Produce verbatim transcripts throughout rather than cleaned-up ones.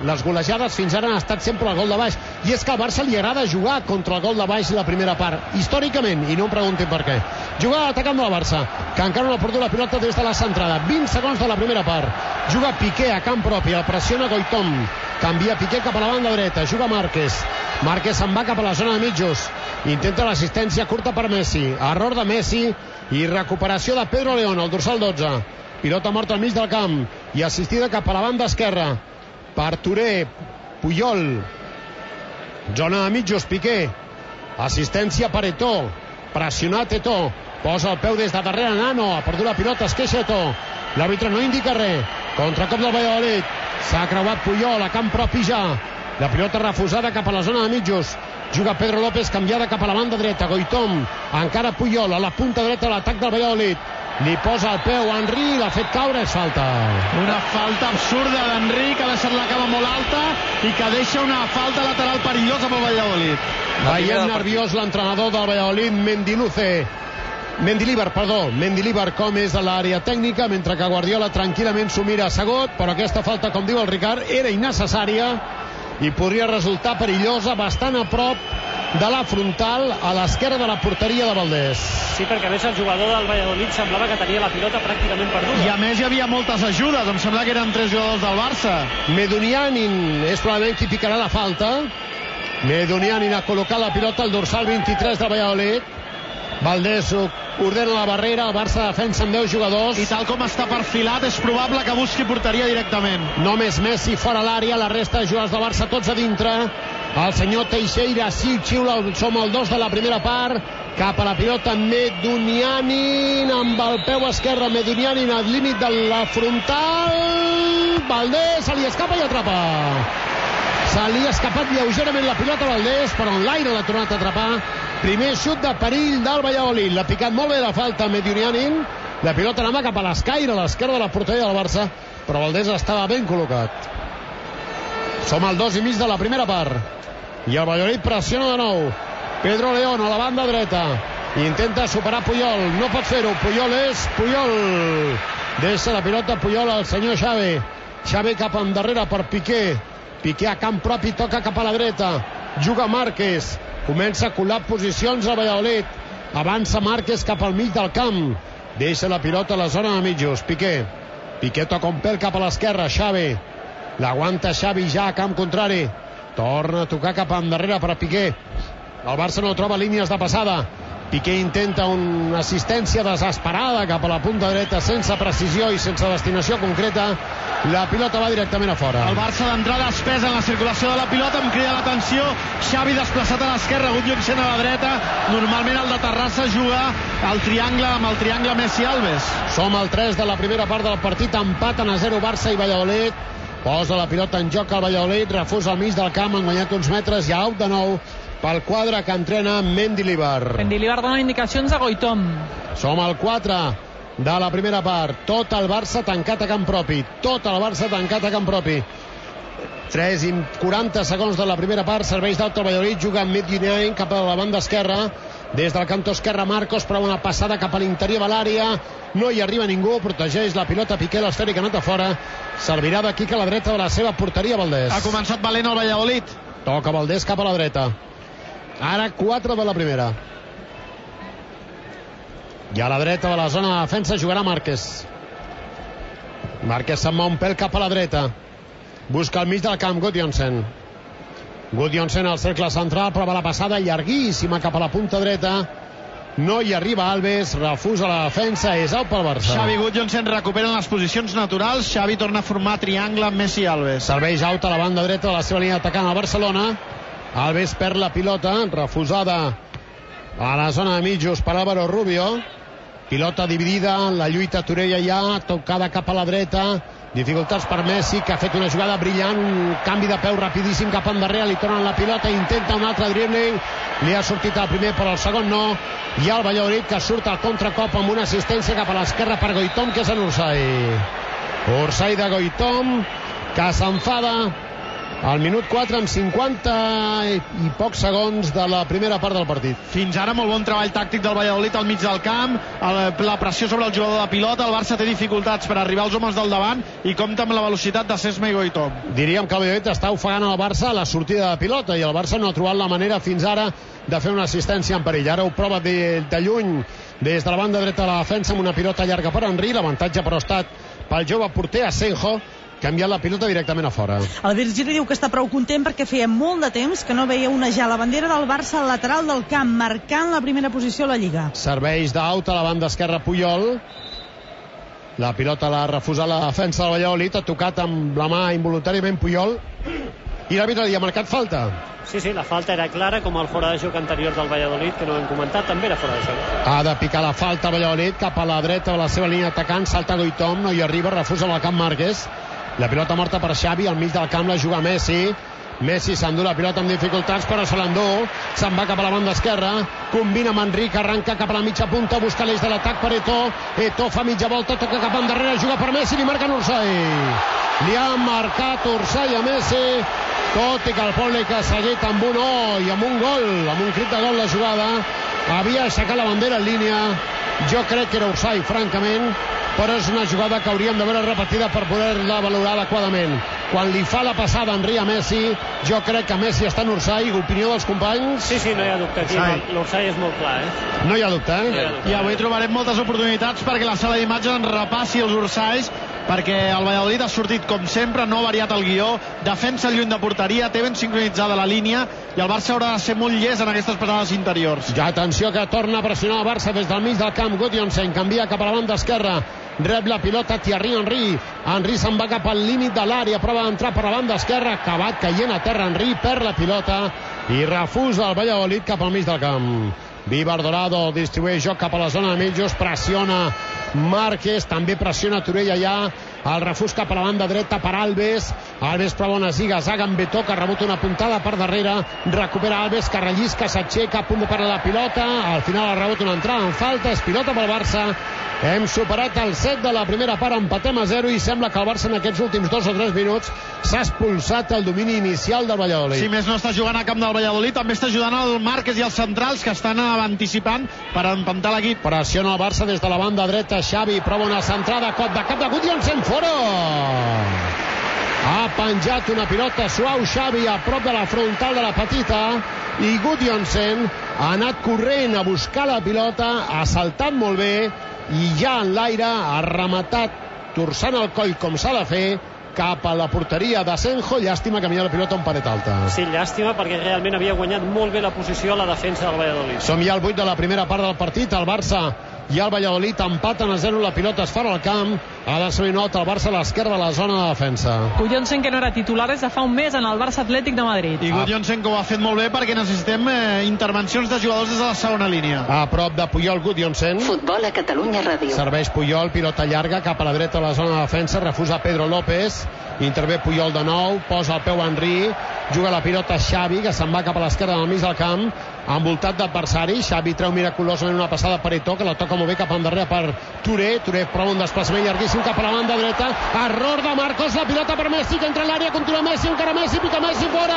les golejades fins ara han estat sempre el gol de baix, i és que al Barça li agrada jugar contra el gol de baix la primera part, històricament, i no em preguntin per què. Juga atacant de la Barça, que encara no ha perdut la pilota des de la centrada. vint segons de la primera part. Juga Piqué a camp propi, el pressiona Goitom, canvia Piqué cap a la banda dreta, juga Márquez. Márquez se'n va cap a la zona de mitjos, intenta l'assistència curta per Messi, error de Messi i recuperació de Pedro León, el dorsal dotze. Pilota morta al mig del camp i assistida cap a la banda esquerra per Touré, Puyol, zona de mitjos, Piqué, assistència per Eto'o, pressionat Eto'o, posa el peu des de darrere Nano, ha perdut la pilota, es queixa Eto'o, l'àrbitre no indica res, contracop del Valladolid, s'ha creuat Puyol a camp propi ja, la pilota refusada cap a la zona de mitjos, juga Pedro López, canviada cap a la banda dreta, Goitom, encara Puyol a la punta dreta de l'atac del Valladolid, li posa el peu a Henry, l'ha fet caure, és falta. Una falta absurda d'Henry, que ha deixat la cama molt alta i que deixa una falta lateral perillosa pel Valladolid. Veient nerviós l'entrenador del Valladolid, Mendiluce, Mendilibar, perdó, Mendilibar, com és de l'àrea tècnica, mentre que Guardiola tranquil·lament s'ho mira assegut, però aquesta falta, com diu el Ricard, era innecessària i podria resultar perillosa, bastant a prop de la frontal, a l'esquerra de la porteria de Valdés. Sí, perquè a més el jugador del Valladolid semblava que tenia la pilota pràcticament perduda. I a més hi havia moltes ajudes, em sembla que eren tres jugadors del Barça. Medunianin és probablement qui picarà la falta. Medunianin ha col·locat la pilota al dorsal vint-i-tres del Valladolid. Valdés ordena la barrera, el Barça defensa amb deu jugadors. I tal com està perfilat és probable que busqui porteria directament. Només Messi fora l'àrea, la resta de jugadors del Barça tots a dintre. El senyor Teixeira sí xiula, som al dos de la primera part, cap a la pilota Medunianin amb el peu esquerre, Medunianin al límit de la frontal, Valdés se li escapa i atrapa. Se li ha escapat lleugerament la pilota a Valdés, però en l'aire l'ha tornat a atrapar. Primer xut de perill del Valladolid, l'ha picat molt bé la falta Medunianin, la pilota anava cap a l'escaire, a l'esquerra de la porteria del Barça, però Valdés estava ben col·locat. Som al dos i mig de la primera part i el Valladolid pressiona de nou. Pedro León a la banda dreta, intenta superar Puyol, no pot fer-ho. Puyol és Puyol, deixa la pilota Puyol al senyor Xavi. Xavi cap endarrere per Piqué, Piqué a camp propi, toca cap a la dreta, juga Márquez, comença a colar posicions a Valladolid, avança Márquez cap al mig del camp, deixa la pilota a la zona de mitjos. Piqué, Piqué toca un pèl cap a l'esquerra, Xavi, l'aguanta Xavi ja a camp contrari, torna a tocar cap endarrere per a Piqué. El Barça no troba línies de passada. Piqué intenta una assistència desesperada cap a la punta dreta, sense precisió i sense destinació concreta. La pilota va directament a fora. El Barça d'entrada es pesa en la circulació de la pilota, em crida l'atenció Xavi desplaçat a l'esquerra, Gudjohnsen a la dreta. Normalment el de Terrassa juga al triangle amb el triangle Messi-Alves. Som al tres de la primera part del partit, empaten a zero Barça i Valladolid. Posa la pilota en joc al Valladolid, refusa al mig del camp, han guanyat uns metres i out de nou pel quadre que entrena Mendilibar. Mendilibar dona indicacions a Goitom. Som al quatre de la primera part, tot el Barça tancat a camp propi, tot el Barça tancat a camp propi. tres i quaranta segons de la primera part, serveix d'alta el Valladolid, juga amb Medunianin cap a la banda esquerra, des del cantó esquerre Marcos, però una passada cap a l'interior de l'àrea, no hi arriba ningú, protegeix la pilota Piqué, l'esfèric ha anat a fora, servirà d'aquí que a la dreta de la seva porteria Valdés. Ha començat valent el Valladolid. Toca Valdés cap a la dreta. Ara quatre de la primera. I a la dreta de la zona de defensa jugarà Márquez. Márquez se'n va un pèl cap a la dreta. Busca al mig del camp Gudjohnsen. Gudjohnsen al cercle central, prova la passada llarguíssima cap a la punta dreta. No hi arriba Alves, refusa la defensa, és out pel Barça. Xavi Gudjohnsen recuperen les posicions naturals, Xavi torna a formar triangle amb Messi i Alves. Serveix out a la banda dreta de la seva línia atacant al Barcelona. Alves perd la pilota, refusada a la zona de mitjos per Álvaro Rubio. Pilota dividida, la lluita Torella ja, tocada cap a la dreta, dificultats per Messi, que ha fet una jugada brillant, un canvi de peu rapidíssim cap endarrere, li tornen la pilota, intenta un altre dribbling, li ha sortit el primer però el segon no, i el Valladolid que surt al contracop amb una assistència cap a l'esquerra per Goitom, que és en Ursay. Ursay de Goitom, que s'enfada al minut quatre amb cinquanta i, i pocs segons de la primera part del partit. Fins ara molt bon treball tàctic del Valladolid al mig del camp, la pressió sobre el jugador de pilota. El Barça té dificultats per arribar als homes del davant i compta amb la velocitat de Sesma i Goitom. Diríem que el Valladolid està ofegant el Barça a la sortida de pilota i el Barça no ha trobat la manera fins ara de fer una assistència en perill. Ara ho prova de, de lluny des de la banda dreta de la defensa amb una pilota llarga per Henry. L'avantatge però ha estat pel jove porter Asenjo, que ha enviat la pilota directament a fora. El Virgili diu que està prou content perquè feia molt de temps que no veia onejar la bandera del Barça al lateral del camp, marcant la primera posició a la Lliga. Serveis d'out a la banda esquerra Puyol. La pilota l'ha refusat la defensa del Valladolid, ha tocat amb la mà involuntàriament Puyol i l'àrbitre li ha marcat falta. Sí, sí, la falta era clara, com el fora de joc anterior del Valladolid, que no hem comentat, també era fora de joc. Ha de picar la falta el Valladolid cap a la dreta de la seva línia atacant, salta Goitom, no hi arriba, refusa amb el camp Márquez. La pilota morta per Xavi, al mig del camp la juga Messi. Messi s'endú la pilota amb dificultats, però se l'endú, se'n va cap a la banda esquerra, combina amb Enric, arranca cap a la mitja punta, busca l'eix de l'atac per Eto'o. Eto'o fa mitja volta, toca cap endarrere, juga per Messi, li marquen Orsay. Li ha marcat Orsay a Messi, tot i que el públic ha seguit amb un o i amb un gol, amb un crit de gol la jugada. Havia aixecat la bandera en línia. Jo crec que era Orsay, francament, però és una jugada que hauríem de veure repetida per poder-la valorar adequadament. Quan li fa la passada Henry a Messi, jo crec que Messi està en Orsay. Opinió dels companys? Sí, sí, no hi ha dubte aquí, l'Orsay és molt clar, eh? No hi ha dubte, eh? No hi ha dubte. I avui trobarem moltes oportunitats perquè la sala d'imatges ens repassi els Orsays, perquè el Valladolid ha sortit com sempre, no ha variat el guió, defensa lluny de porteria, té ben sincronitzada la línia i el Barça haurà de ser molt llest en aquestes passades interiors. Ja atenció que torna a pressionar el Barça des del mig del camp. Gudjonsen canvia cap a la banda esquerra, rep la pilota Thierry Henry. Henry se'n va cap al límit de l'àrea, prova d'entrar per la banda esquerra, acabat caient a terra Henry, perd la pilota i refusa el Valladolid cap al mig del camp. Víbar Dorado distribueix joc cap a la zona de mitjos, pressiona Márquez, també pressiona Turell allà, el refús cap a la banda dreta per Alves. Alves prova una ziga-zaga amb Eto'o, que ha rebut una puntada per darrere, recupera Alves, que rellisca, s'aixeca, a punt de parar la pilota, al final ha rebut una entrada en falta, és pilota pel Barça. Hem superat el set de la primera part, empatem a zero i sembla que el Barça en aquests últims dos o tres minuts s'ha expulsat el domini inicial del Valladolid. Si més no està jugant a camp del Valladolid, també està ajudant el Márquez i els centrals, que estan anticipant per empantar l'equip. Pressiona el Barça des de la banda dreta, Xavi prova una centrada, cop de cap de Gudjonsen, fora! Ha penjat una pilota suau Xavi a prop de la frontal de la petita i Gudjonsen ha anat corrent a buscar la pilota, ha saltat molt bé i ja en l'aire ha rematat torçant el coll com s'ha de fer cap a la porteria d'Asenjo. Llàstima que mira la pilota un paret alta. Sí, llàstima, perquè realment havia guanyat molt bé la posició a la defensa del Valladolid. Som ja al vuit de la primera part del partit. El Barça i el Valladolid empaten a zero, la pilota es fa al camp. Ha de ser nota el Barça a l'esquerra de la zona de defensa. Gudjonsen, que no era titular des de fa un mes en el Barça Atlètic de Madrid. I Gudjonsen, que ho ha fet molt bé, perquè necessitem eh, intervencions de jugadors des de la segona línia. A prop de Puyol, Gudjonsen. Futbol a Catalunya Ràdio. Serveix Puyol, pilota llarga cap a la dreta de la zona de defensa, refusa Pedro López, intervé Puyol de nou, posa el peu a Henry, juga la pilota Xavi, que se'n va cap a l'esquerra del mig del camp, envoltat d'adversari. Xavi treu miraculosament una passada per Eto'o, que la toca molt bé cap endarrere per Touré. Touré prova un desplaçament llarguíssim cap a la banda dreta, error de Marcos, la pilota per Messi, que entra a l'àrea, continua Messi, encara Messi, pica Messi, fora!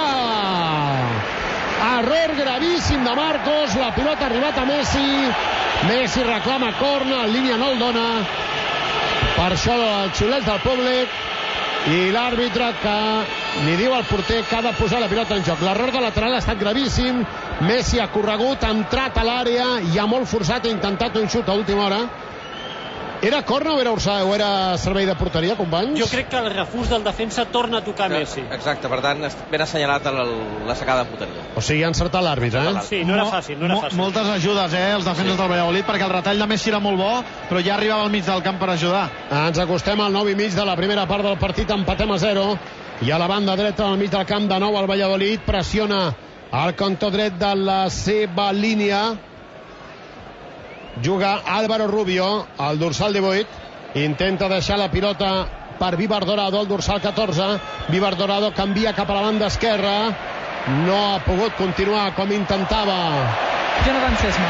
Error gravíssim de Marcos, la pilota ha arribat a Messi, Messi reclama corna, en línia no el dona, per això el xiulet del públic i l'àrbitre que li diu al porter que ha de posar la pilota en joc. L'error de lateral ha estat gravíssim, Messi ha corregut, ha entrat a l'àrea i ha molt forçat, ha intentat un xut a última hora. Era corna o era Orsay o era servei de porteria, companys? Jo crec que el refús del defensa torna a tocar Messi. Exacte, per tant, ben assenyalat el, la sacada de porteria. O sigui, ha encertat l'àrbitre, eh? Sí, no era fàcil, no era fàcil. Moltes ajudes, eh, els defenses sí. del Valladolid, perquè el retall de Messi era molt bo, però ja arribava al mig del camp per ajudar. Ens acostem al nou i mig de la primera part del partit, empatem a zero, i a la banda dreta al mig del camp de nou el Valladolid pressiona al cantó dret de la seva línia. Juga Álvaro Rubio, el dorsal divuit, intenta deixar la pilota per Víbar Dorado, el dorsal catorze. Víbar Dorado canvia cap a la banda esquerra, no ha pogut continuar com intentava Jonathan Sesma,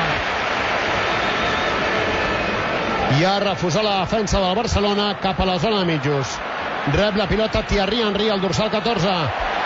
i ha refusat la defensa del Barcelona cap a la zona de mitjos. Rep la pilota Thierry Henry, el dorsal catorze,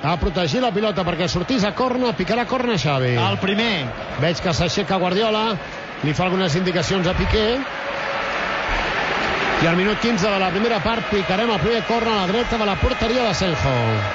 a protegir la pilota perquè sortís a corna, picarà corna Xavi. El primer. Veig que s'aixeca Guardiola, li fa algunes indicacions a Piqué, i al minut quinze de la primera part picarem el primer corna a la dreta de la porteria de Senjo.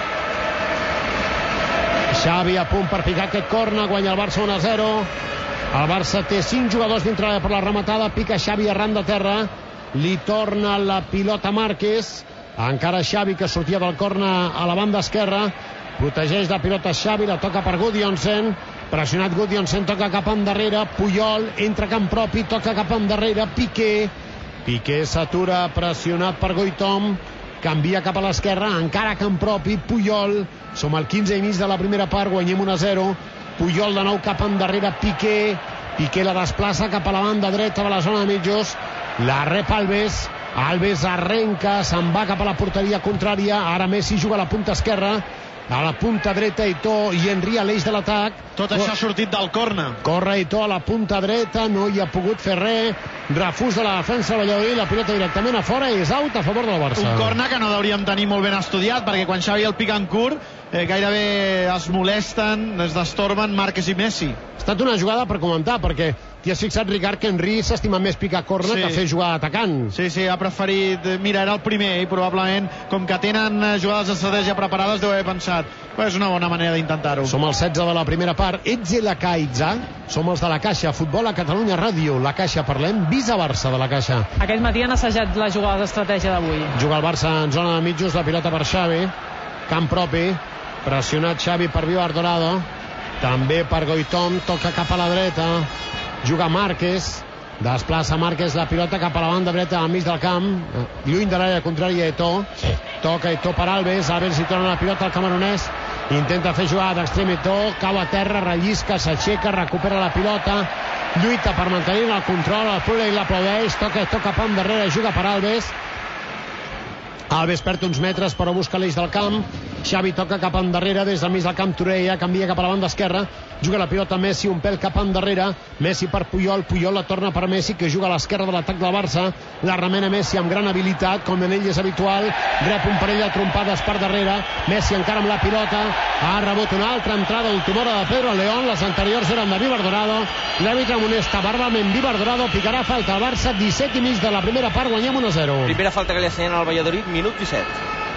Xavi a punt per picar aquest corna, guanya el Barça un a zero. El Barça té cinc jugadors dintre per la rematada, pica Xavi arran de terra, li torna la pilota Márquez, encara Xavi que sortia del corna a la banda esquerra, protegeix la pilota Xavi, la toca per Gudjonsen, pressionat Gudjonsen, toca cap endarrere, Puyol entra camp propi, toca cap endarrere, Piqué, Piqué s'atura pressionat per Goitom, canvia cap a l'esquerra, encara camp propi, Puyol, som al quinze i mig de la primera part, guanyem un a zero, Puyol de nou cap endarrere, Piqué, Piqué la desplaça cap a la banda dreta de la zona de mitjos, la rep Alves, Alves arrenca, se'n va cap a la porteria contrària, ara Messi juga a la punta esquerra, a la punta dreta Eto'o i Henry a l'eix de l'atac. Tot això ha sortit del corna. Corre Eto'o a la punta dreta, no hi ha pogut fer res, refús de la defensa de Valladolid, la pilota directament a fora i és out a favor del Barça. Un corna que no hauríem tenir molt ben estudiat, perquè quan Xavi el pica en curt eh, gairebé es molesten, es destorben Márquez i Messi. Ha estat una jugada per comentar, perquè t'hi has fixat, Ricard, que Henry s'estima més picar corna sí. que fer jugar atacant. Sí, sí, ha preferit... Mira, era el primer i probablement, com que tenen jugades d'estratègia preparades, deu haver pensat, pues és una bona manera d'intentar-ho. Som al setze de la primera part. Etze la Caixa, som els de la Caixa, Futbol a Catalunya Ràdio, la Caixa, parlem Visa-Barça de la Caixa. Aquest matí han assajat les jugades d'estratègia d'avui. Juga el Barça en zona de mitjos, la pilota per Xavi, camp propi, pressionat Xavi per Vivar Dorado, també per Goitom, toca cap a la dreta, juga Márquez, desplaça Márquez la pilota cap a la banda dreta al mig del camp, lluny de l'àrea contrària Eto'o, toca Eto'o per Alves, Alves hi torna la pilota al camerunès, intenta fer jugada d'extrem Eto'o, cau a terra, rellisca, s'aixeca, recupera la pilota, lluita per mantenir el control, el públic l'aplaudeix, toca Eto'o cap endarrere, juga per Alves, Alves perd uns metres però busca l'eix del camp, Xavi toca cap endarrere des del mig del camp, Torreira canvia cap a la banda esquerra, juga la pilota Messi un pèl cap endarrere, Messi per Puyol, Puyol la torna per Messi que juga a l'esquerra de l'atac del Barça, la remena Messi amb gran habilitat com en ell és habitual, rep un parell de trompades per darrere, Messi encara amb la pilota, ha rebut una altra entrada última hora de Pedro León, les anteriors eren de Vivar Dorado, l'àrbitre amonesta verbalment Vivar Dorado, picarà falta al Barça, disset i mig de la primera part, guanyem un a zero. Primera falta que li assenyalen al Valladolid, minut disset.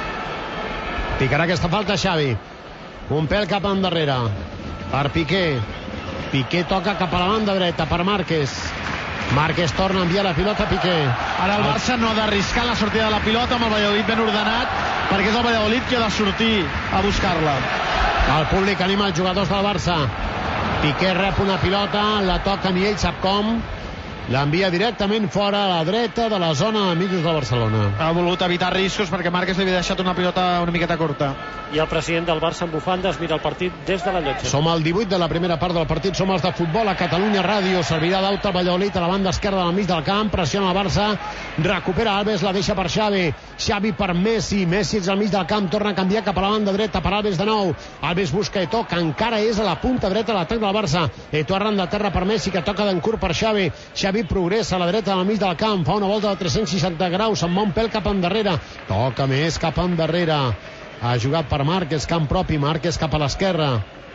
Picarà aquesta falta Xavi, un pèl cap endarrere per Piqué, Piqué toca cap a la banda dreta per Márquez, Márquez torna a enviar la pilota a Piqué. Ara el Barça no ha d'arriscar la sortida de la pilota amb el Valladolid ben ordenat, perquè és el Valladolid qui ha de sortir a buscar-la. El públic anima els jugadors del Barça, Piqué rep una pilota, la toca ni ell sap com, l'envia directament fora a la dreta de la zona de mitjos de Barcelona. Ha volgut evitar riscos perquè Márquez li havia deixat una pilota una miqueta curta. I el president del Barça en bufandes mira el partit des de la llotja. Som al divuit de la primera part del partit, som els de Futbol a Catalunya Ràdio, servirà d'out al Valladolid a la banda esquerra del mig del camp, pressiona el Barça, recupera Alves, la deixa per Xavi, Xavi per Messi, Messi és al mig del camp, torna a canviar cap a la banda dreta per Alves de nou, Alves busca Eto'o, que encara és a la punta dreta de l'atac del Barça, Eto'o arran de terra per Messi, que toca d'en curt per Xavi, Xavi progressa a la dreta del mig del camp, fa una volta de tres-cents seixanta graus, se'n va un pèl cap endarrere, toca més cap endarrere, ha jugat per Márquez, camp propi, Márquez cap a l'esquerra,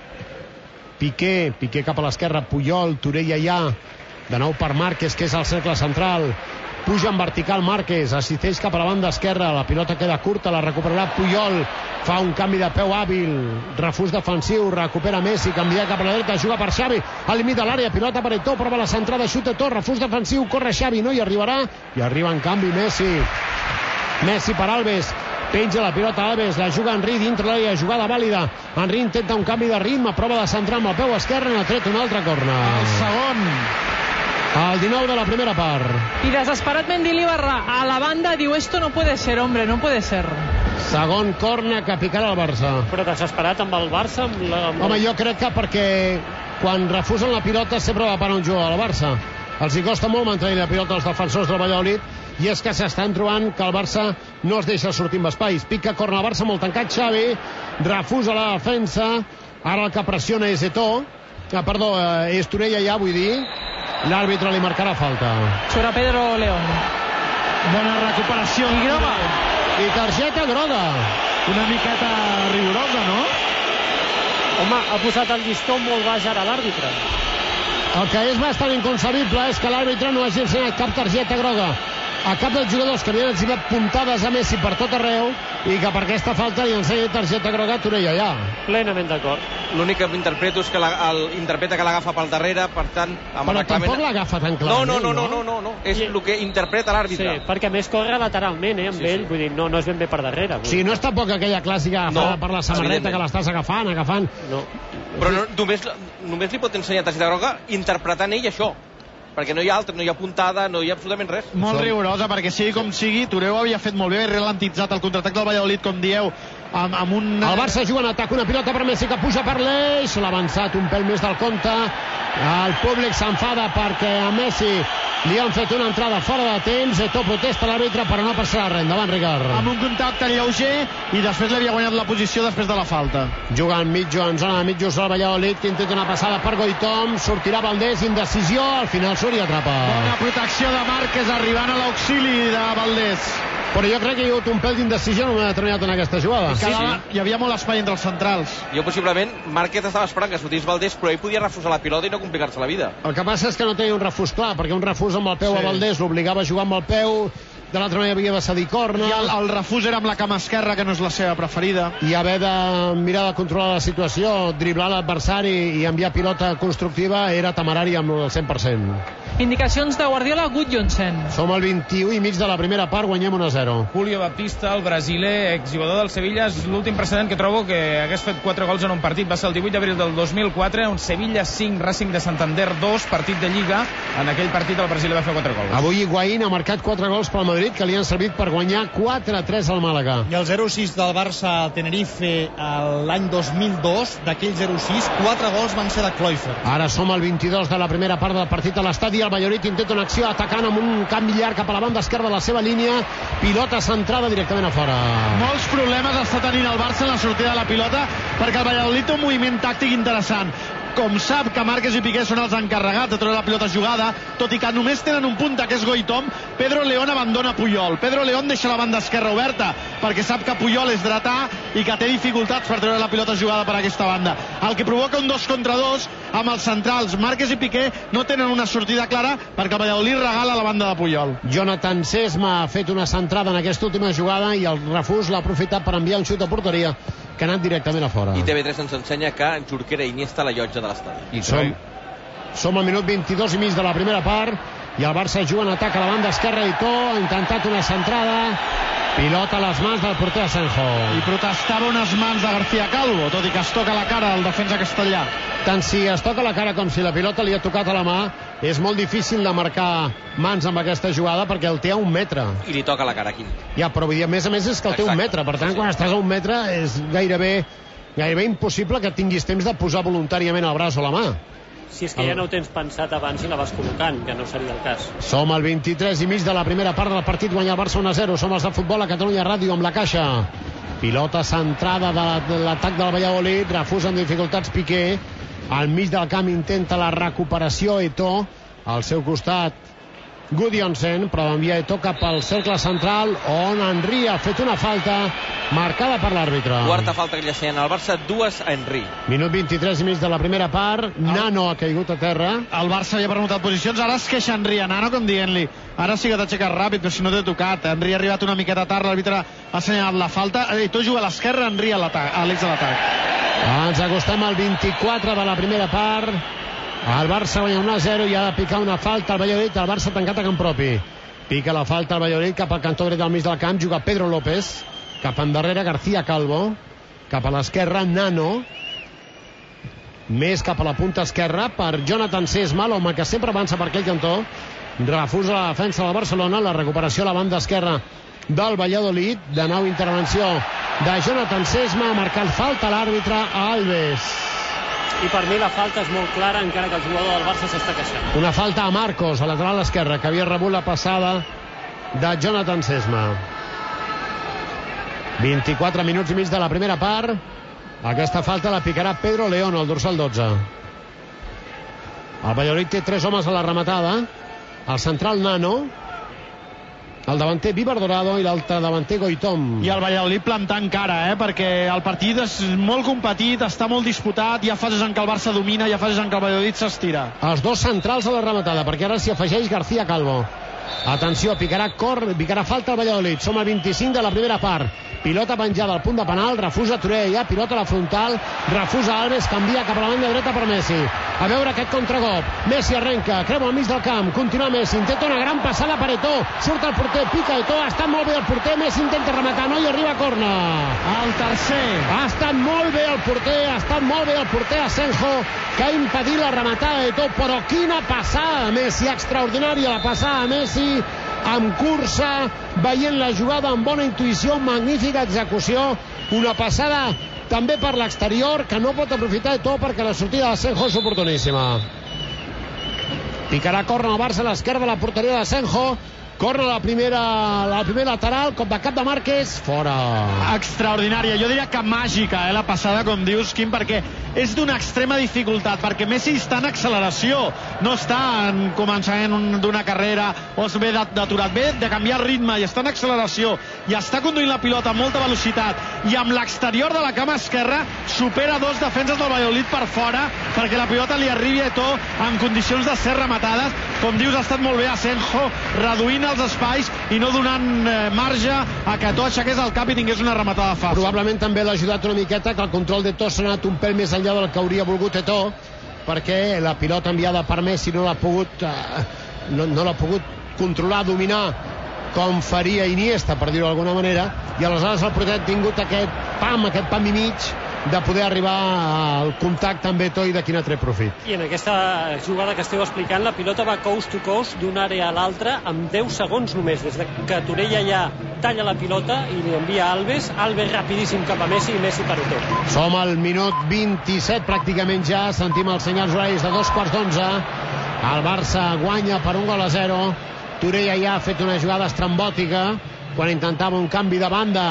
Piqué, Piqué cap a l'esquerra, Puyol, Torreira ja, de nou per Márquez, que és el cercle central, puja en vertical Márquez, assisteix cap a la banda esquerra, la pilota queda curta, la recuperarà Puyol, fa un canvi de peu hàbil, refús defensiu, recupera Messi, canvia cap a la dreta, juga per Xavi, al límit de l'àrea, pilota per Eto'o, prova la centrada, xuta Eto'o, refús defensiu, corre Xavi, no hi arribarà, i arriba en canvi Messi, Messi per Alves, penja la pilota Alves, la juga Henry dintre l'àrea, jugada vàlida, Henry intenta un canvi de ritme, prova de centrar amb el peu esquerre, n'ha tret un altre corna. El segon. Al dinou de la primera part. I desesperat Mendilibarra a la banda diu, esto no puede ser, hombre, no puede ser. Segon corna que picarà el Barça. Però desesperat amb el Barça, amb la... Amb Home, jo crec que perquè quan refusen la pilota sempre va per un jugador al Barça. Els hi costa molt mantenir la pilota als defensors del Valladolid i és que s'estan trobant que el Barça no es deixa sortir amb espais. Pica, corna el Barça, molt tancat Xavi, refusa la defensa, ara el que pressiona és Eto'o, ah, perdó, és Torreira ja, vull dir, l'àrbitre li marcarà falta. Sobre Pedro León. Bona recuperació. I groga. I targeta groga. Una miqueta rigorosa, no? Home, ha posat el llistó molt baix ara l'àrbitre. El que és bastant inconcebible és que l'àrbitre no hagi ensenyat cap targeta groga a cap dels jugadors que havien exhibit puntades a Messi per tot arreu i que per aquesta falta li ensenya targeta groga a Torella ja. Plenament d'acord. L'únic que interpreto és que la, el, interpreta que l'agafa pel darrere, per tant... Amb Però reclamen... tampoc l'agafa tan clar. No, no, no, no, no, no, no. És I... el que interpreta l'àrbitre. Sí, perquè més corre lateralment, eh, amb Sí, ell, sí. vull dir, no, no és ben bé per darrere. O sigui, no és tampoc aquella clàssica agafada No, per la samarreta evidentment. que l'estàs agafant, agafant... No. Però no, només, només li pot ensenyar targeta groga interpretant ell això. Perquè no hi ha altre, no hi ha puntada, no hi ha absolutament res. Molt Som- rigorosa, perquè sigui com sigui, Tureu havia fet molt bé, ha ralentitzat el contraatac del Valladolid, com dieu, amb, amb un... El Barça juga en atac, una pilota per Messi que puja per l'eix, l'ha avançat un pèl més del compte, el públic s'enfada perquè a Messi li han fet una entrada fora de temps, Eto'o protesta l'àrbitre però no passa res, endavant Ricard. amb un contacte lleuger i després l'havia guanyat la posició després de la falta. Juga en mitjo, en zona de mitjos el Valladolid, que intenta una passada per Goitom, sortirà Valdés, indecisió, al final surt i atrapa. Bona protecció de Márquez arribant a l'auxili de Valdés. Però jo crec que hi ha hagut un pèl d'indecisió en un moment determinat en aquesta jugada. Sí, sí. Hi havia molt espai entre els centrals. Jo possiblement, Márquez estava esperant que sortís Valdés, però ell podia refusar la pilota i no complicar-se la vida. El que passa és que no tenia un refús clar, perquè un refús amb el peu Sí. a Valdés l'obligava a jugar amb el peu, de l'altra manera havia de cedir corna, I el, el refús era amb la cama esquerra, que no és la seva preferida. i haver de mirar de controlar la situació, driblar l'adversari i enviar pilota constructiva era temerari amb el cent per cent. Indicacions de Guardiola, Gudjonsen. Som al vint-i-u i mig de la primera part, guanyem un a zero. Julio Baptista, el brasiler, exjugador del Sevilla, és l'últim precedent que trobo que hagués fet quatre gols en un partit. Va ser el divuit d'abril del dos mil quatre, un Sevilla cinc, Racing de Santander dos, partit de Lliga. En aquell partit el brasiler va fer quatre gols. Avui Higuaín ha marcat quatre gols pel Madrid que li han servit per guanyar quatre a tres al Màlaga. I el zero sis del Barça al Tenerife l'any dos mil dos, d'aquell zero sis, quatre gols van ser de Cloifer. Ara som al vint-i-dos de la primera part del partit a l'estadi. El Valladolid intenta una acció atacant amb un canvi llarg cap a la banda esquerra de la seva línia. Pilota centrada directament a fora. Molts problemes està tenint el Barça en la sortida de la pilota, perquè el Valladolid té un moviment tàctic interessant. Com sap que Márquez i Piqué són els encarregats de treure la pilota jugada, tot i que només tenen un punta, que és Goitom, Pedro León abandona Puyol. Pedro León deixa la banda esquerra oberta, perquè sap que Puyol és dretà i que té dificultats per treure la pilota jugada per aquesta banda. El que provoca un dos contra dos amb els centrals. Márquez i Piqué no tenen una sortida clara perquè el Valladolid regala la banda de Puyol. Jonathan Sesma ha fet una centrada en aquesta última jugada i el refús l'ha aprofitat per enviar un xut a porteria que ha anat directament a fora. I T V tres ens ensenya que Jorquera i Iniesta a la llotja de l'estadi. I som, som al minut vint-i-dos i mig de la primera part i el Barça juga en atac a la banda esquerra. Eto'o ha intentat una centrada, pilota a les mans del porter Asenjo. I protestava unes mans de García Calvo, tot i que es toca la cara del defensa castellà. Tant si es toca la cara com si la pilota li ha tocat a la mà, és molt difícil de marcar mans amb aquesta jugada perquè el té a un metre. I li toca la cara aquí. Ja, però vull dir, a més a més és que el té a un Exacte. metre, per tant Sí, sí. quan estàs a un metre és gairebé gairebé impossible que tinguis temps de posar voluntàriament el braç o la mà. Si és que ja no ho tens pensat abans i la vas col·locant, que no seria el cas. Som al vint-i-tres i mig de la primera part del partit, guanya el Barça un a zero. Som els de futbol a Catalunya Ràdio amb la Caixa. Pilota centrada de l'atac del Valladolid, refús amb dificultats Piqué. Al mig del camp intenta la recuperació Eto'o. Al seu costat Gudjonsen, però envia Eto'o cap al cercle central on Henry ha fet una falta marcada per l'àrbitre. Quarta falta que li assenyen al Barça, dues a Henry. Minut vint-i-tres i mig de la primera part. Nano ha caigut a terra. El Barça havia permutat posicions, ara es queixa Henry a Nano com dient-li ara sí que t'aixeques ràpid, però si no t'he tocat. Henry ha arribat una miqueta tard, l'àrbitre ha assenyalat la falta. Eto'o juga a l'esquerra, Henry a l'eix de l'atac. Ens acostem al vint-i-quatre de la primera part. El Barça guanya un a zero i ha de picar una falta al Valladolid. El Barça tancat a camp propi. Pica la falta al Valladolid cap al cantó dret del mig del camp. Juga Pedro López. Cap endarrere García Calvo. Cap a l'esquerra Nano. Més cap a la punta esquerra per Jonathan Sesma, l'home que sempre avança per aquell cantó. Refusa la defensa de Barcelona. La recuperació a la banda esquerra del Valladolid. De nou intervenció de Jonathan Sesma. Ha marcat falta l'àrbitre a Alves. I per mi la falta és molt clara, encara que el jugador del Barça s'està queixant. Una falta a Marcos, a lateral esquerra, que havia rebut la passada de Jonathan Sesma. vint-i-quatre minuts i mig de la primera part. Aquesta falta la picarà Pedro León, el dorsal dotze. El Valladolid té tres homes a la rematada. El central Nano, el davanter Víbar Dorado i l'altre davanter Goitom. I el Valladolid plantant cara, eh? Perquè el partit és molt competit, està molt disputat, hi ha fases en què el Barça domina, hi ha fases en què el Valladolid s'estira. Els dos centrals a la rematada, perquè ara s'hi afegeix García Calvo. Atenció, picarà cor, picarà falta al Valladolid. Som al vint-i-cinc de la primera part. Pilota penjada al punt de penal, refusa Torella, pilota a la frontal, refusa Alves, canvia cap a la banda dreta per Messi. A veure aquest contragop. Messi arrenca, creua al mig del camp, continua Messi, intenta una gran passada per Eto'o, surt el porter, pica Eto'o, ha estat molt bé el porter, Messi intenta rematar, no hi arriba a corna. El tercer. Ha estat molt bé el porter, ha estat molt bé el porter Asenjo, que ha impedit la rematada d'Eto'o, però quina passada Messi, extraordinària la passada de Messi, amb cursa, veient la jugada amb bona intuïció, magnífica execució, una passada també per l'exterior que no pot aprofitar Eto'o perquè la sortida d'Asenjo és oportuníssima. Picarà corna al Barça a l'esquerra de la porteria d'Asenjo, corre la primera, la primera lateral, cop de cap de Márquez, fora. Extraordinària, jo diria que màgica, eh, la passada, com dius, Quim, perquè és d'una extrema dificultat, perquè Messi està en acceleració, no està en començament d'una carrera o es ve d'aturat, ve de canviar ritme i està en acceleració i està conduint la pilota amb molta velocitat i amb l'exterior de la cama esquerra supera dos defenses del Valladolid per fora perquè la pilota li arribi a Eto'o en condicions de ser rematades. Com dius, ha estat molt bé Asenjo reduint els espais i no donant eh, marge a que Eto'o aixequés el cap i tingués una rematada fàcil. Probablement també l'ha ajudat una miqueta que el control d'Eto'o s'ha anat un pèl més enllà del que hauria volgut Eto'o, perquè la pilota enviada per Messi no l'ha pogut eh, no, no l'ha pogut controlar, dominar com faria Iniesta, per dir-ho d'alguna manera, i aleshores el porter ha tingut aquest pam, aquest pam i mig de poder arribar al contacte amb Eto'o i de quin ha tret profit. I en aquesta jugada que esteu explicant, la pilota va coast to coast d'una àrea a l'altra amb deu segons només, des que Torella ja talla la pilota i li envia Alves, Alves rapidíssim cap a Messi i Messi per Eto'o. Som al minut vint-i-set pràcticament ja, sentim els senyals horaris de dos quarts d'onze, el Barça guanya per un gol a zero. Torella ja ha fet una jugada estrambòtica quan intentava un canvi de banda,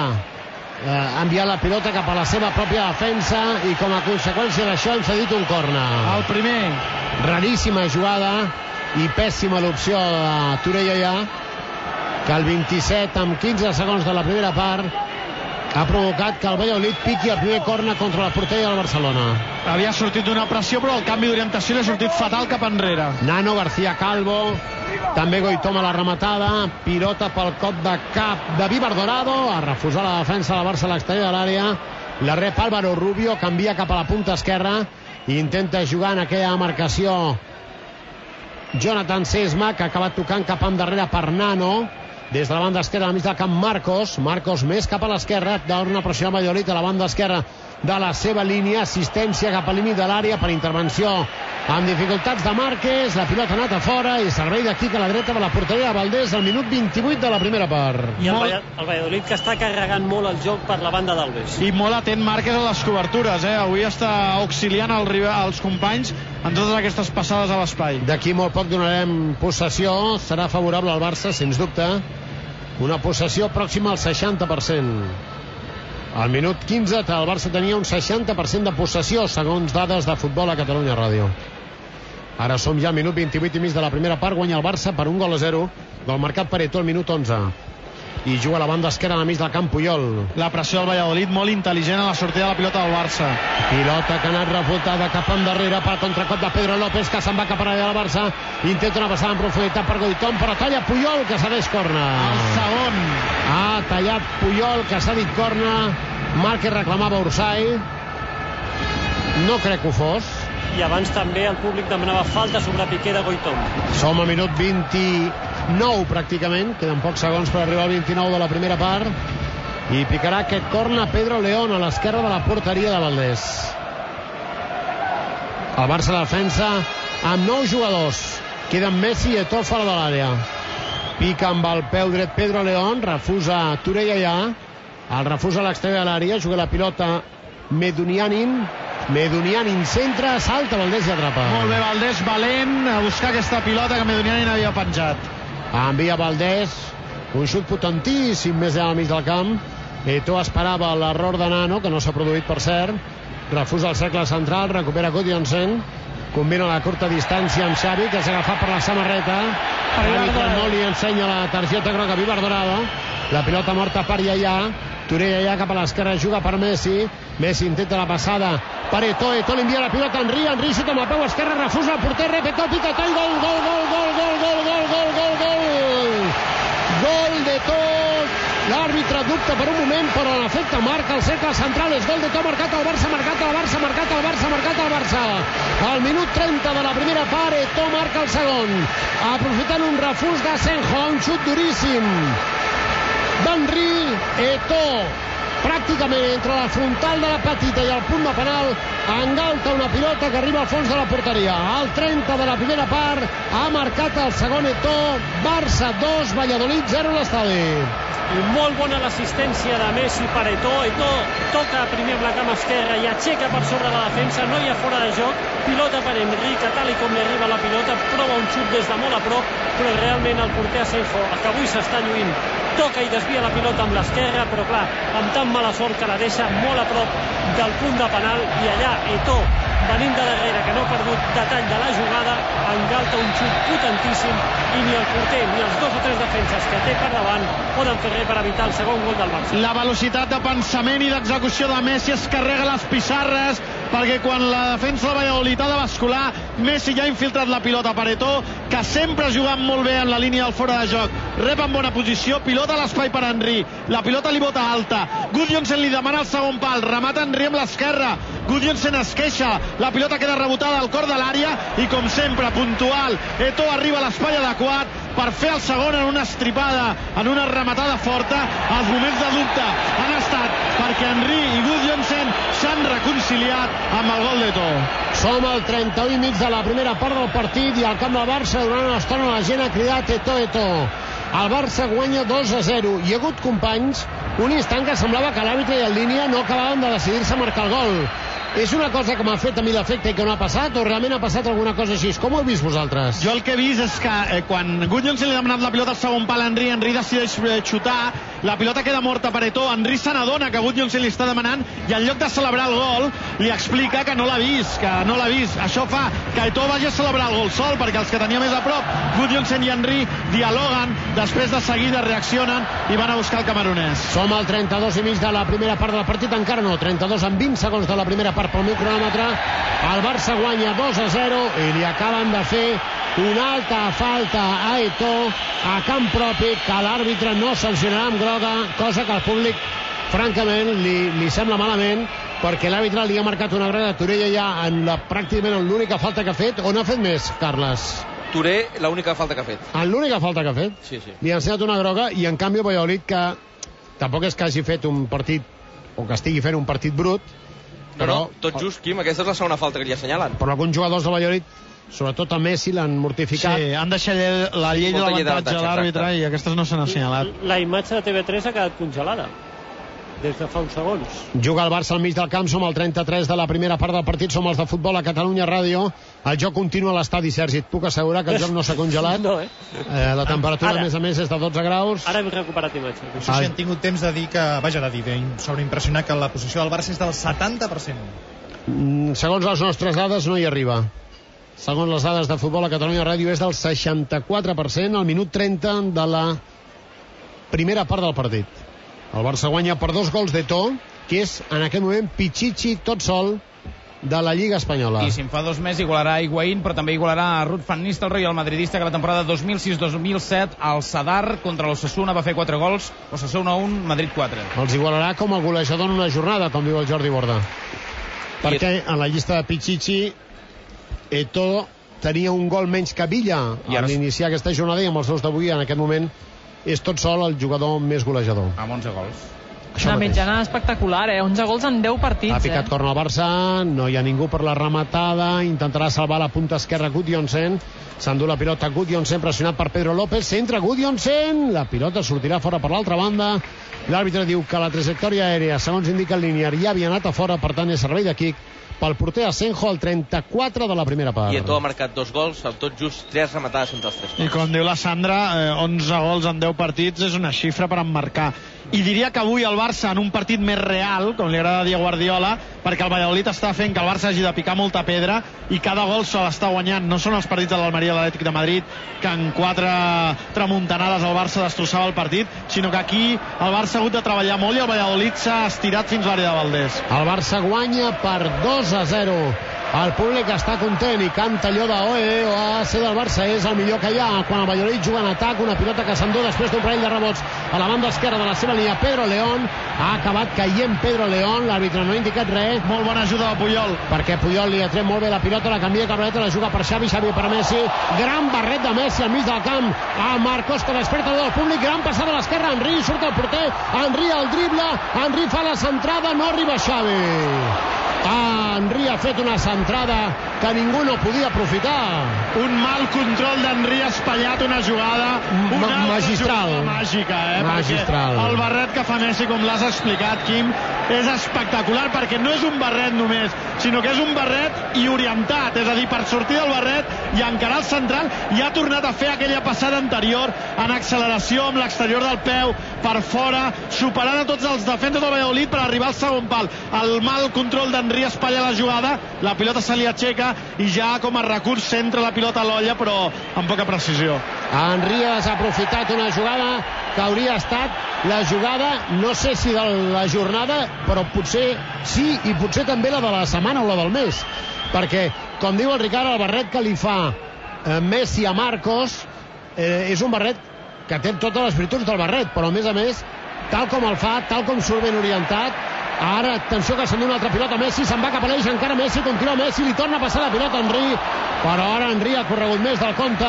ha enviat la pilota cap a la seva pròpia defensa i com a conseqüència d'això hem cedit un corna. El primer. Raríssima jugada i pèssima l'opció de Torella ja, que el vint-i-set amb quinze segons de la primera part ha provocat que el Valladolid piqui el primer corna contra la porteria del Barcelona. Havia sortit d'una pressió, però el canvi d'orientació li ha sortit fatal cap enrere. Nano, García Calvo, també Goitom a la rematada, pilota pel cop de cap de Víbar Dorado, a refusar la defensa del Barça a l'exterior de l'àrea, la rep Álvaro Rubio, canvia cap a la punta esquerra i intenta jugar en aquella marcació Jonathan Sesma, que ha acabat tocant cap endarrere per Nano. Des de la banda esquerra al mig del camp Marcos, Marcos més cap a l'esquerra, d'una pressió a Valladolid a la banda esquerra de la seva línia, assistència cap al límit de l'àrea per intervenció amb dificultats de Márquez, la pilota ha anat a fora i servei d'aquí a la dreta de la porteria de Valdés al minut vint-i-vuit de la primera part. I el, molt... el Valladolid que està carregant molt el joc per la banda d'Alves. I molt atent Márquez a les cobertures, eh? Avui està auxiliant el, els companys en totes aquestes passades a l'espai. D'aquí molt poc donarem possessió, serà favorable al Barça, sens dubte. Una possessió pròxima al seixanta per cent. Al minut quinze el Barça tenia un seixanta per cent de possessió, segons dades de Futbol a Catalunya Ràdio. Ara som ja al minut vint-i-vuit i mig de la primera part, guanya el Barça per un gol a zero, gol marcat per Eto'o al minut onze. I juga a la banda esquerra al mig del camp Puyol. La pressió del Valladolid molt intel·ligent a la sortida de la pilota del Barça. Pilota que ha anat revoltada cap endarrere per contracop de Pedro López, que se'n va cap a l'àrea del Barça, intenta una passada en profunditat per Goitom, però talla Puyol, que cedeix corna. El segon. Ha tallat Puyol, que s'ha dit corna. Márquez reclamava Orsay, no crec que ho fos. I abans també el públic demanava falta sobre Piqué de Goitom. Som a minut vint-i-nou pràcticament, queden pocs segons per arribar al vint-i-nou de la primera part, i picarà aquest corna Pedro León a l'esquerra de la porteria de Valdés. El Barça defensa amb nou jugadors, queden Messi i Eto'o fora de l'àrea. Pica amb el peu dret Pedro León, refusa Torella ja, el refusa a l'exterior de l'àrea, juga la pilota Medunianin, Medunianin centra, salta Valdés i atrapa. Molt bé Valdés, valent a buscar aquesta pilota que Medunianin havia penjat. Envia Valdés, un xut potentíssim més allà al mig del camp. Eto'o esperava l'error de Nano, que no s'ha produït per cert, refusa el cercle central, recupera Gudjonsen, combina la curta distància amb Xavi, que s'ha agafat per la samarreta. L'àrbitre no li ensenya la targeta groga a Vivardorada. La pilota morta per Yaya. Touré Yaya cap a l'esquerra, juga per Messi. Messi intenta la passada per Eto'o. Eto'o li envia la pilota a Henry. Henry xuta amb el peu esquerre, refusa el porter, rep Eto'o, pica Eto'o i gol, gol, gol, gol, gol, gol, gol, gol, gol, gol. Gol d'Eto'o. L'àrbitre dubta per un moment, però en efecte marca el cercle central. És gol d'Eto'o, marcat al Barça, marcat al Barça, marcat al Barça, marcat al Barça. Al minut trenta de la primera part, Eto'o marca el segon, aprofitant un refús d'Asenjo, un xut duríssim d'Henry. Eto'o, pràcticament entre la frontal de la petita i el punt de penal, engalta una pilota que arriba al fons de la porteria. Al trenta de la primera part ha marcat el segon Eto'o. Barça dos, Valladolid zero a l'estadi. I molt bona l'assistència de Messi per Eto'o. Eto'o toca primer amb la cama esquerra i aixeca per sobre la defensa, no hi ha fora de joc, pilota per Henry, que tal i com li arriba la pilota prova un xut des de molt a prop, però realment el porter Asenjo, que avui s'està lluint, toca i desvia la pilota amb l'esquerra, però clar, amb tan mala sort que la deixa molt a prop del punt de penal, i allà Eto'o, venint de darrere, que no ha perdut detall de la jugada, engalta un xut potentíssim, i ni el porter ni els dos o tres defenses que té per davant poden fer res per evitar el segon gol del Barça. La velocitat de pensament i d'execució de Messi es carrega les pissarres, perquè quan la defensa de Valladolid ha de bascular, Messi ja ha infiltrat la pilota per Eto'o, que sempre ha jugat molt bé en la línia del fora de joc. Rep en bona posició, pilota a l'espai per Henry, la pilota li bota alta, Gudjonsen li demana el segon pal, remata Henry amb l'esquerra, Gudjonsen es queixa, la pilota queda rebotada al cor de l'àrea i com sempre, puntual, Eto'o arriba a l'espai adequat per fer el segon en una estripada, en una rematada forta. Els moments de dubte han estat perquè Henry i Gudjonsen s'han reconciliat amb el gol d'Eto'o. Som al trenta-u i mig de la primera part del partit i al camp del Barça durant l'estona la gent ha cridat Eto'o, Eto'o. El Barça guanya dos a zero. Hi ha hagut, companys, un instant que semblava que l'àrbitre i el línia no acabaven de decidir-se a marcar el gol. És una cosa que m'ha fet a mi l'efecte i que no ha passat, o realment ha passat alguna cosa així? Com ho heu vist vosaltres? Jo el que he vist és que eh, quan Gudjonsen li ha demanat la pilota al segon pal a Henry, Henry decideix xutar, la pilota queda morta per Eto'o, Henry se n'adona que Gudjonsen li està demanant i en lloc de celebrar el gol li explica que no l'ha vist, que no l'ha vist. Això fa que Eto'o vagi a celebrar el gol sol, perquè els que tenia més a prop, Gudjonsen i Henry, dialoguen, després de seguida reaccionen i van a buscar el camerunès. Som al trenta-dos i mig de la primera part del partit, encara no, trenta-dos amb vint segons de la primera part pel meu cronòmetre. El Barça guanya dos a zero i li acaben de fer una alta falta a Eto'o a camp propi, que l'àrbitre no sancionarà amb groga, cosa que al públic francament li, li sembla malament, perquè l'àrbitre li ha marcat una groga a Touré ja en la, pràcticament en l'única falta que ha fet. O n'ha fet més, Carles? Touré, l'única falta que ha fet. En l'única falta que ha fet? Sí, sí. Li ha ensenyat una groga i en canvi Valladolid, que tampoc és que hagi fet un partit o que estigui fent un partit brut, però no, no, tot just, Quim, aquesta és la segona falta que li assenyalen. Però alguns jugadors de Valladolid, sobretot a Messi, l'han mortificat. Sí, han deixat la llei de l'avantatge a l'àrbitre i aquestes no s'han assenyalat. La imatge de T V tres ha quedat congelada des de fa uns segons. Juga el Barça al mig del camp, som al trenta-tres de la primera part del partit, som els de Futbol a Catalunya Ràdio. El joc continua a l'estadi, Sergi, et puc assegurar que el joc no s'ha congelat. No, eh? eh la temperatura, Ara, a més a més, és de dotze graus. Ara hem recuperat imatge. No sé si han tingut temps de dir que, vaja, de dir, de sobreimpressionar que la posició del Barça és del setanta per cent. Mm, segons les nostres dades no hi arriba. Segons les dades de Futbol a Catalunya Ràdio és del seixanta-quatre per cent al minut trenta de la primera part del partit. El Barça guanya per dos gols d'Eto'o, que és en aquest moment Pichichi tot sol de la Lliga Espanyola. I si en fa dos més igualarà a Higuaín, però també igualarà a Ruud van Nistelrooy, el madridista que la temporada dos mil sis dos mil set al Sadar contra l'Osasuna va fer quatre gols, Osasuna un, Madrid quatre. Els igualarà com a golejador en una jornada, com diu el Jordi Borda. Perquè en la llista de Pichichi Eto'o tenia un gol menys que Villa a l'iniciar aquesta jornada i amb els dos d'avui en aquest moment és tot sol el jugador més golejador. Amb onze gols. Això una mateix. Mitjana espectacular, eh? onze gols en deu partits. Ha picat eh? corna al Barça, no hi ha ningú per la rematada, intentarà salvar la punta esquerra Gudjonsen, s'endú la pilota Gudjonsen, pressionat per Pedro López, centra Gudjonsen, la pilota sortirà fora per l'altra banda, l'àrbitre diu que la trajectòria aèria, segons indica el linear, ja havia anat a fora, per tant és servei de kick pel porter Asenjo al trenta-quatre de la primera part. I Eto'o ha marcat dos gols, amb tot just tres rematades entre els tres. I com diu la Sandra, eh, onze gols en deu partits és una xifra per emmarcar. i diria que avui el Barça en un partit més real, com li agrada dir a Guardiola, perquè el Valladolid està fent que el Barça hagi de picar molta pedra i cada gol se l'està guanyant. No són els partits de l'Almeria, de l'Atlètic de Madrid, que en quatre tramuntanades el Barça destrossava el partit, sinó que aquí el Barça ha hagut de treballar molt i el Valladolid s'ha estirat fins l'àrea de Valdés. El Barça guanya per dos a zero. El públic està content i canta allò de oe, oase del Barça, és el millor que hi ha. Quan el Valladolid juga en atac, una pilota que s'endú després d'un parell de rebots a la banda esquerra de la seva línia. Pedro León, ha acabat caient Pedro León, l'àrbitre no ha indicat res. Molt bona ajuda de Puyol. Perquè Puyol li ha tret molt bé la pilota, la canvia cap a la juga per Xavi, Xavi per Messi. Gran barret de Messi al mig del camp a Marcos, que desperta del públic. Gran passada a l'esquerra, Henry, surt el porter, Henry al drible, Henry fa la centrada, no arriba Xavi. Henry ha fet una centrada que ningú no podia aprofitar. Un mal control d'Henry, ha espatllat una jugada una Ma magistral jugada màgica, eh? magistral. El barret que fa Messi, com l'has explicat, Quim, és espectacular, perquè no és un barret només, sinó que és un barret i orientat, és a dir, per sortir del barret i encarar el central, i ha tornat a fer aquella passada anterior en acceleració amb l'exterior del peu per fora, superant a tots els defenses del Valladolid per arribar al segon pal. El mal control d'Henry espatlla la jugada, la pilota se li aixeca i ja com a recurs centra la pilota a l'olla, però amb poca precisió. Henry ha desaprofitat una jugada que hauria estat la jugada, no sé si de la jornada, però potser sí, i potser també la de la setmana o la del mes, perquè, com diu el Ricard, el barret que li fa eh, Messi a Marcos eh, és un barret que té totes les virtuts del barret, però a més a més, tal com el fa, tal com surt ben orientat. Ara, atenció, que s'endú una altra pilota, Messi se'n va cap a l'eix, encara Messi, continua Messi, li torna a passar la pilota a Henry, però ara Henry ha corregut més del compte.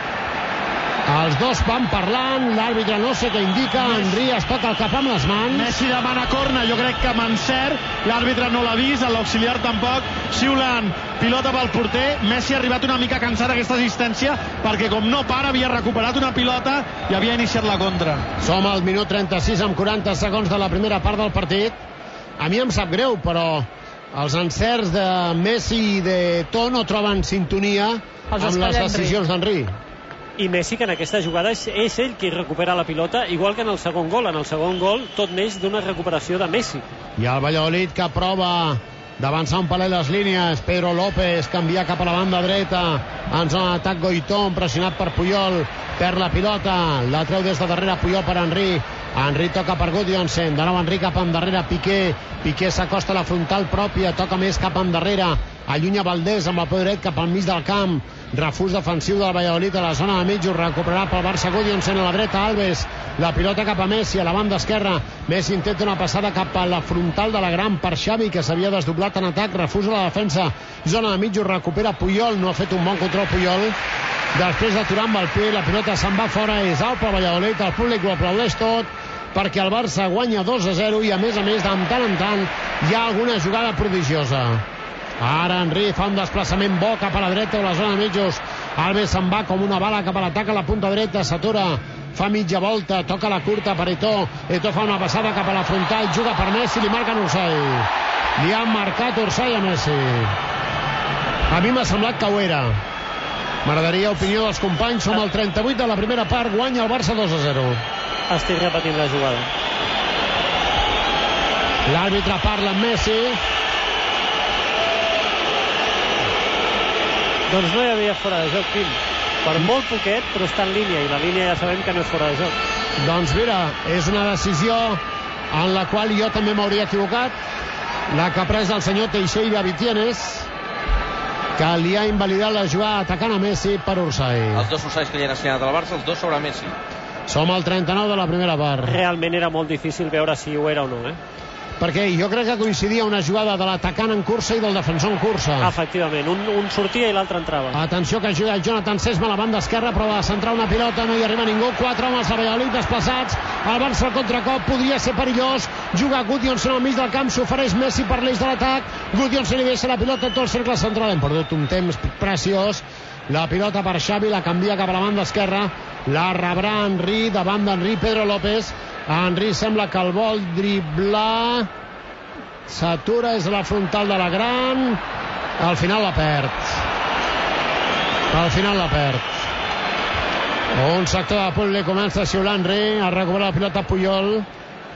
Els dos van parlant, l'àrbitre no sé què indica, Henry es toca el cap amb les mans. Messi demana corna, jo crec que amb encert, l'àrbitre no l'ha vist, l'auxiliar tampoc, xiulant pilota pel porter. Messi ha arribat una mica cansat aquesta assistència, perquè com no para, havia recuperat una pilota i havia iniciat la contra. Som al minut trenta-sis amb quaranta segons de la primera part del partit. A mi em sap greu, però els encerts de Messi i de To no troben sintonia amb les decisions d'Henry. I Messi, que en aquesta jugada és, és ell qui recupera la pilota, igual que en el segon gol. En el segon gol tot neix d'una recuperació de Messi. I el Valladolid que prova d'avançar un palet les línies. Pedro López canvia cap a la banda dreta en zona d'atac. Goitón, pressionat per Puyol, perd la pilota, la treu des de darrere Puyol per Henry. Henry toca per Gudjonsen, de nou Henry cap endarrere Piqué, Piqué s'acosta a la frontal pròpia, toca més cap endarrere, allunya Valdés amb el peu dret cap al mig del camp, refús defensiu del Valladolid a la zona de mitjos, recuperarà pel Barça Gudjonsen a la dreta, Alves, la pilota cap a Messi a la banda esquerra, Messi intenta una passada cap a la frontal de la gran per Xavi, que s'havia desdoblat en atac, refús a la defensa, zona de mitjos, recupera Puyol, no ha fet un bon control Puyol, després d'aturar amb el peu, la pilota se'n va fora, és alt pel Valladolid, el públic ho aplaudeix tot, perquè el Barça guanya dos a zero i a més a més de tant en tant hi ha alguna jugada prodigiosa. Ara Henry fa un desplaçament bo cap a la dreta o la zona de mitjos, Alves se'n va com una bala cap a l'atac a la punta dreta, s'atura, fa mitja volta, toca la curta per Eto'o, Eto'o fa una passada cap a la frontal, juga per Messi, li marquen Orsay, li han marcat Orsay a Messi. A mi m'ha semblat que ho era. M'agradaria opinió dels companys. Som al trenta-vuit de la primera part, guanya el Barça dos a zero. Estic repetint la jugada. L'àrbitre parla amb Messi. Doncs no hi havia fora de joc, Quim. Per molt poquet, però està en línia, i la línia ja sabem que no és fora de joc. Doncs mira, és una decisió en la qual jo també m'hauria equivocat, la que ha pres el senyor Teixeira Vitienes, que li ha invalidat la jugada atacant a Messi per Orsay. Els dos Orsays que li han assenyat al Barça, els dos sobre Messi. Som al trenta-nou de la primera part. Realment era molt difícil veure si ho era o no, eh? Perquè jo crec que coincidia una jugada de l'atacant en cursa i del defensor en cursa. Efectivament, un, un sortia i l'altre entrava. Atenció que juga Jonathan Sesma a la banda esquerra, prova de centrar una pilota, no hi arriba ningú, quatre homes a Valladolid desplaçats, el Barça al contracop podria ser perillós, juga Gudjonsen al mig del camp, s'ofereix Messi per l'eix de l'atac, Gudjonsen li deixa la pilota en tot el cercle central, hem perdut un temps preciós, la pilota per Xavi, la canvia cap a la banda esquerra, la rebrà Henry, davant d'Henry, Pedro López. Henry sembla que el vol driblar, s'atura, és la frontal de la gran, al final la perd, al final la perd. Un sector de públic comença a xiular Henry, a recuperar la pilota Puyol,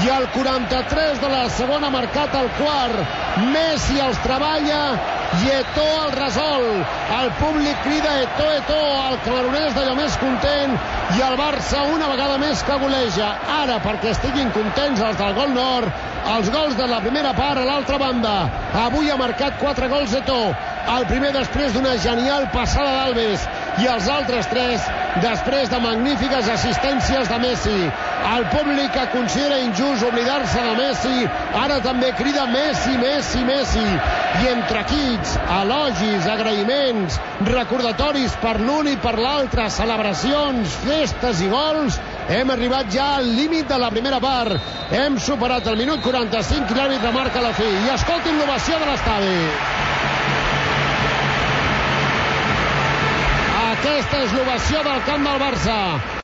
i al quaranta-tres de la segona ha marcat el quart. Messi els treballa i Eto'o el resol. El públic crida Eto'o, Eto'o, el camaronès d'allò més content, i el Barça una vegada més que goleja. Ara, perquè estiguin contents els del gol nord, els gols de la primera part a l'altra banda. Avui ha marcat quatre gols Eto'o, el primer després d'una genial passada d'Alves i els altres tres després de magnífiques assistències de Messi. El públic que considera injust oblidar-se de Messi ara també crida Messi, Messi, Messi, i entre crits, elogis, agraïments, recordatoris per l'un i per l'altre, celebracions, festes i gols, hem arribat ja al límit de la primera part. Hem superat el minut quaranta-cinc i l'àrbitre marca la fi. I escoltin l'ovació de l'estadi. Aquesta és l'ovació del camp del Barça.